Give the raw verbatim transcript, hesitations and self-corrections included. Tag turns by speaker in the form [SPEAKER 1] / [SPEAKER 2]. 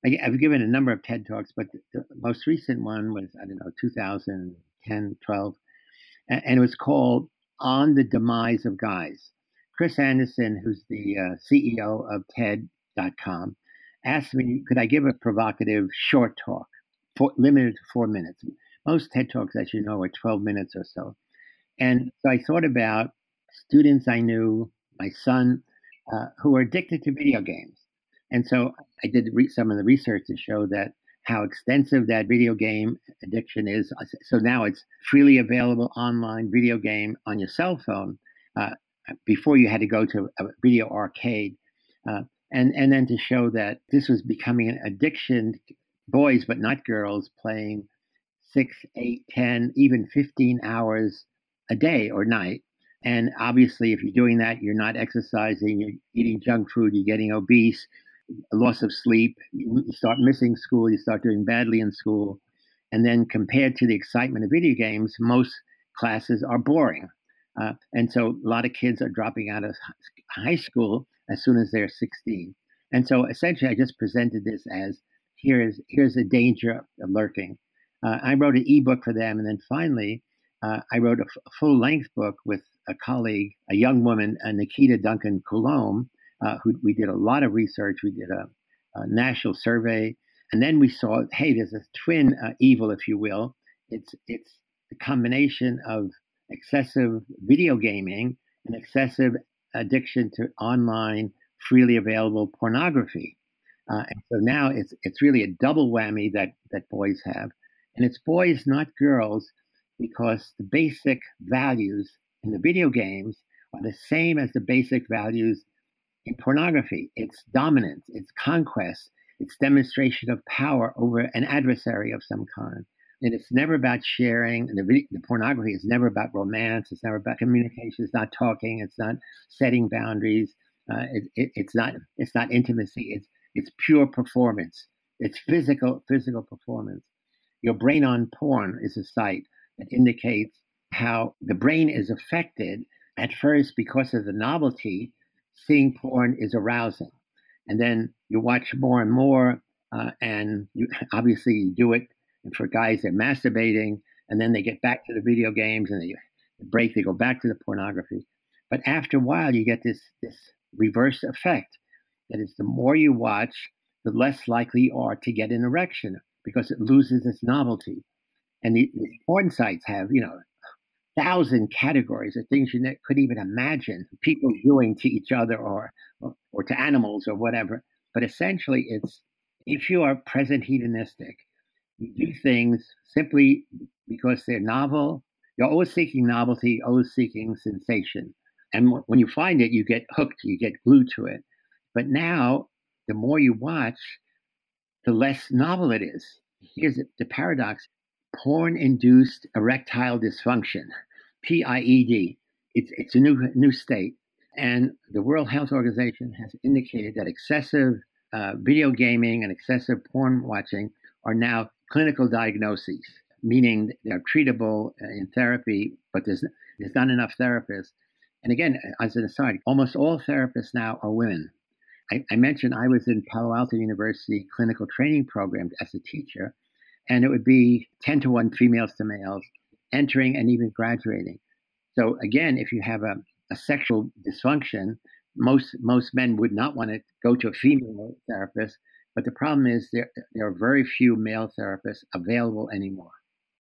[SPEAKER 1] I, I've given a number of TED Talks, but the, the most recent one was, I don't know, two thousand ten, twelve, and, and it was called On the Demise of Guys. Chris Anderson, who's the uh, C E O of TED dot com, asked me, could I give a provocative short talk, for, limited to four minutes? Most TED Talks, as you know, are twelve minutes or so. And so I thought about students I knew, my son, uh, who were addicted to video games. And so I did re- some of the research to show that how extensive that video game addiction is. So now it's freely available online video game on your cell phone. Uh, before you had to go to a video arcade. Uh, and, and then to show that this was becoming an addiction, boys, but not girls, playing six, eight, ten, even fifteen hours a day or night. And obviously, if you're doing that, you're not exercising, you're eating junk food, you're getting obese, a loss of sleep, you start missing school, you start doing badly in school. And then compared to the excitement of video games, most classes are boring. Uh, and so a lot of kids are dropping out of high school as soon as they're sixteen. And so essentially, I just presented this as here's here's a danger lurking. Uh, I wrote an ebook for them, and then finally, uh, I wrote a, f- a full-length book with a colleague, a young woman, uh, Nikita Duncan Coulombe, uh, who we did a lot of research. We did a, a national survey, and then we saw, hey, there's a twin uh, evil, if you will. It's it's the combination of excessive video gaming and excessive addiction to online, freely available pornography. Uh, and so now it's it's really a double whammy that that boys have, and it's boys, not girls, because the basic values in the video games are the same as the basic values in pornography. It's dominance, it's conquest, it's demonstration of power over an adversary of some kind. And it's never about sharing. And the, the pornography is never about romance. It's never about communication. It's not talking. It's not setting boundaries. Uh, it, it, it's not. It's not intimacy. It's it's pure performance. It's physical physical performance. Your brain on porn is a site that indicates how the brain is affected at first because of the novelty. Seeing porn is arousing, and then you watch more and more, uh, and you obviously you do it. And for guys, they're masturbating, and then they get back to the video games, and they break, they go back to the pornography. But after a while, you get this this reverse effect. That is, the more you watch, the less likely you are to get an erection because it loses its novelty. And the, the porn sites have, you know, thousand categories of things you ne- could even imagine people doing to each other or, or or to animals or whatever. But essentially, it's if you are present hedonistic, you do things simply because they're novel. You're always seeking novelty, always seeking sensation. And when you find it, you get hooked, you get glued to it. But now, the more you watch, the less novel it is. Here's the paradox: porn induced erectile dysfunction, P I E D. It's, it's a new, new state. And the World Health Organization has indicated that excessive uh, video gaming and excessive porn watching are now clinical diagnoses, meaning they're treatable in therapy, but there's, there's not enough therapists. And again, as an aside, almost all therapists now are women. I, I mentioned I was in Palo Alto University clinical training program as a teacher, and it would be ten to one females to males entering and even graduating. So again, if you have a, a sexual dysfunction, most most men would not want to go to a female therapist. But the problem is there there are very few male therapists available anymore.